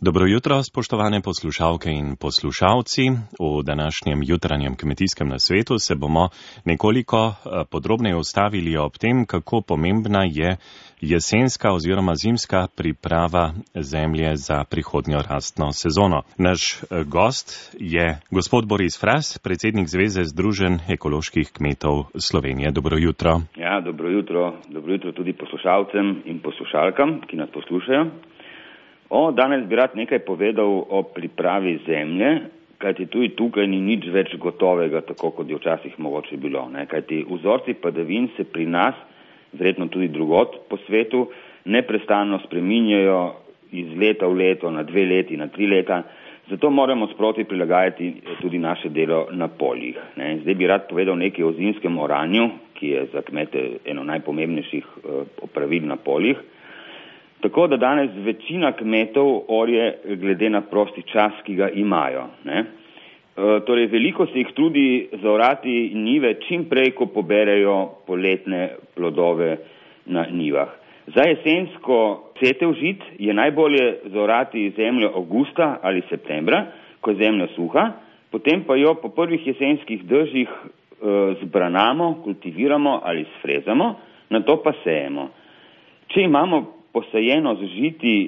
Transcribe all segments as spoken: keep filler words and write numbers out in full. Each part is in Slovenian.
Dobro jutro, spoštovane poslušalke in poslušalci. V današnjem jutranjem kmetijskem nasvetu se bomo nekoliko podrobneje ustavili ob tem, kako pomembna je jesenska oziroma zimska priprava zemlje za prihodnjo rastno sezono. Naš gost je gospod Boris Fras, predsednik Zveze združenj ekoloških kmetov Slovenije. Dobro jutro. Ja, dobro jutro. Dobro jutro tudi poslušalcem in poslušalkam, ki nas poslušajo. O, danes bi rad nekaj povedal o pripravi zemlje, kajti tudi tukaj ni nič več gotovega, tako kot je včasih mogoče bilo. Ne? Kajti vzorci padavin se pri nas, verjetno tudi drugod po svetu, neprestano spreminjajo iz leta v leto, na dve leti, na tri leta, zato moramo sproti prilagajati tudi naše delo na poljih. Ne? Zdaj bi rad povedal nekaj o zimskem oranju, ki je za kmete eno najpomembnejših uh, opravil na poljih. Tako da danes večina kmetov orje glede na prosti čas, ki ga imajo. Ne? E, torej, veliko se jih trudi zaorati njive čim prej, ko poberejo poletne plodove na njivah. Za jesensko setev žit je najbolje zaorati zemljo avgusta ali septembra, ko je zemlja suha, potem pa jo po prvih jesenskih dežjih e, zbranamo, kultiviramo ali sfrezamo, nato pa sejemo. Če imamo posajeno z žiti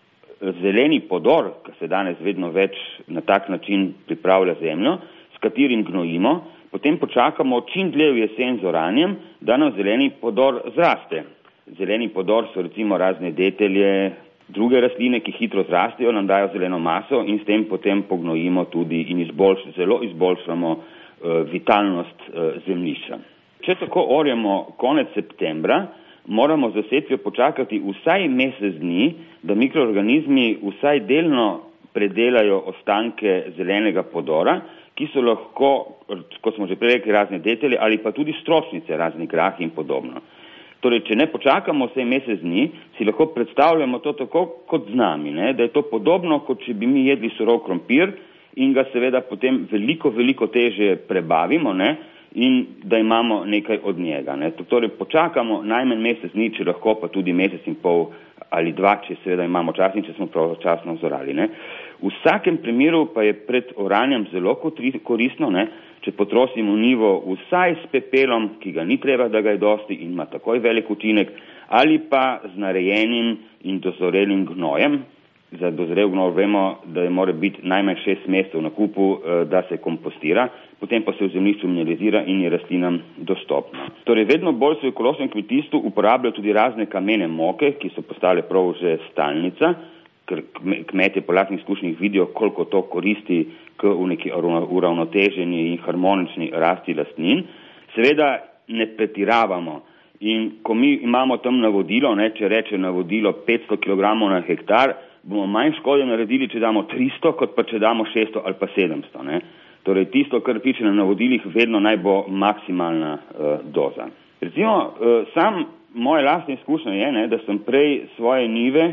zeleni podor, ki se danes vedno več na tak način pripravlja zemljo, s katerim gnojimo, potem počakamo čim dlje v jesen z oranjem, da nam zeleni podor zraste. Zeleni podor so recimo razne detelje, druge rastline, ki hitro zrastejo, nam dajo zeleno maso in s tem potem pognojimo tudi in izboljš, zelo izboljšamo uh, vitalnost uh, zemljišča. Če tako orjemo konec septembra, moramo za setvijo počakati vsaj mesec dni, da mikroorganizmi vsaj delno predelajo ostanke zelenega podora, ki so lahko, kot smo že prej rekli, razne detelje ali pa tudi stročnice, razni grahi in podobno. Torej, če ne počakamo vsaj mesec dni, si lahko predstavljamo to tako kot z nami, ne? Da je to podobno, kot če bi mi jedli surov krompir in ga seveda potem veliko, veliko teže prebavimo, ne? In da imamo nekaj od njega. Ne. Torej, počakamo najmanj mesec dni, če lahko pa tudi mesec in pol ali dva, če seveda imamo čas in če smo pravočasno vzorali. Ne. V vsakem primeru pa je pred oranjem zelo koristno, ne, če potrosimo njivo vsaj s pepelom, ki ga ni treba, da ga je dosti in ima takoj velik učinek, ali pa z narejenim in dozorelim gnojem. Za dozorel gnoj vemo, da je mora biti najmanj šest mesecev na kupu, da se kompostira, potem pa se v zemljišču mineralizira in je rastlinam dostopno. Torej, vedno bolj se v ekološkem kmetijstvu uporabljajo tudi razne kamene moke, ki so postale prav že stalnica, ker kmetje po lastnih izkušnjah vidijo, koliko to koristi k v neki uravnoteženi in harmonični rasti rastlin. Seveda ne pretiravamo. In ko mi imamo tam navodilo, ne, če reče navodilo petsto kilogramov na hektar, bomo manj škode naredili, če damo tristo, kot pa če damo šeststo ali pa sedemsto. Ne. Torej, tisto, kar piše na navodilih, vedno naj bo maksimalna uh, doza. Recimo, uh, sam moje lastne izkušnje je, ne, da sem prej svoje njive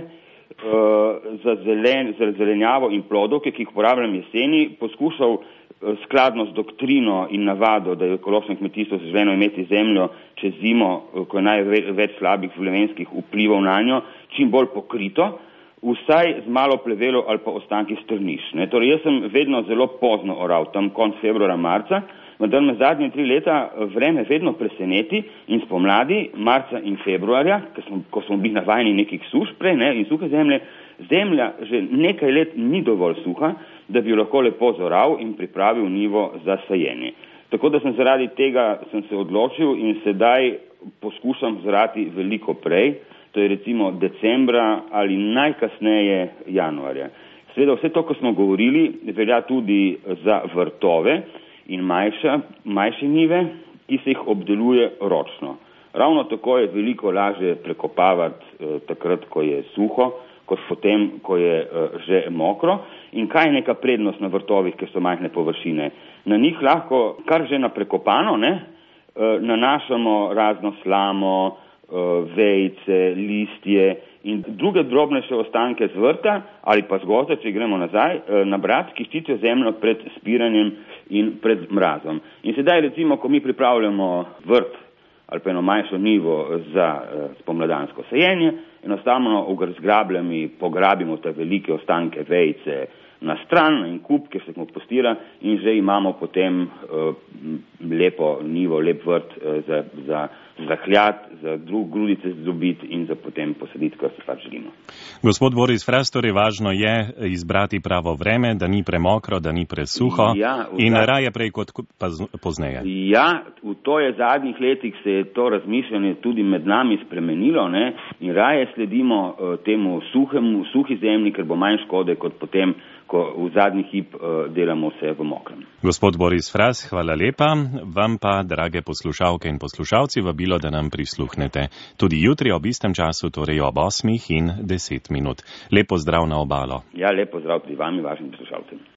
uh, za, zelen, za zelenjavo in plodovke, ki jih uporabljam jeseni, poskušal uh, skladno z doktrino in navado, da je v ekološkem kmetijstvu želeno imeti zemljo čez zimo, uh, ko je največ slabih vremenskih vplivov na njo, čim bolj pokrito, vsaj z malo plevelo ali pa ostanki strniš. Ne? Torej, jaz sem vedno zelo pozno oral, tam konc februara, marca, vendar me zadnje tri leta vreme vedno preseneti in spomladi, marca in februarja, ko smo, ko smo bili navajeni nekih suš prej, ne, in suhe zemlje, zemlja že nekaj let ni dovolj suha, da bi jo lahko lepo zoral in pripravil njivo za sajenje. Tako da sem zaradi tega sem se odločil in sedaj poskušam zorati veliko prej, to je recimo decembra ali najkasneje januarja. Seveda vse to, ko smo govorili, velja tudi za vrtove in manjše, manjše njive, ki se jih obdeluje ročno. Ravno tako je veliko lažje prekopavati eh, takrat, ko je suho, kot potem, ko je eh, že mokro. In kaj je neka prednost na vrtovih, ker so majhne površine? Na njih lahko kar že na prekopano ne, eh, nanašamo razno slamo, vejce, listje in druge drobnejše ostanke z vrta ali pa z gozda, če gremo nazaj, na brat, ki ščitijo zemljo pred spiranjem in pred mrazom. In sedaj recimo, ko mi pripravljamo vrt ali pa eno manjšo njivo za spomladansko sajenje, enostavno zgrabljami pograbimo te velike ostanke vejce na stran in kup, ker se kompostira in že imamo potem uh, lepo nivo, lep vrt uh, za, za zahljat, za drug grudice zdobiti in za potem posaditi, kar se pač želimo. Gospod Boris Fras, torej važno je izbrati pravo vreme, da ni premokro, da ni presuho ja, in zadnj... raje prej kot pozneje. Ja, v to je zadnjih letih se je to razmišljanje tudi med nami spremenilo, ne? In raje sledimo uh, temu suhemu, suhi zemlji, ker bo manj škode, kot potem, ko v zadnji hip uh, delamo vse v mokrem. Gospod Boris Fras, hvala lepa. Vam pa, drage poslušalke in poslušalci, vabilo, da nam prisluhnete tudi jutri ob istem času, torej ob osmih in deset minut. Lep pozdrav na obalo. Ja, lep pozdrav tudi vam in vašim poslušalcem.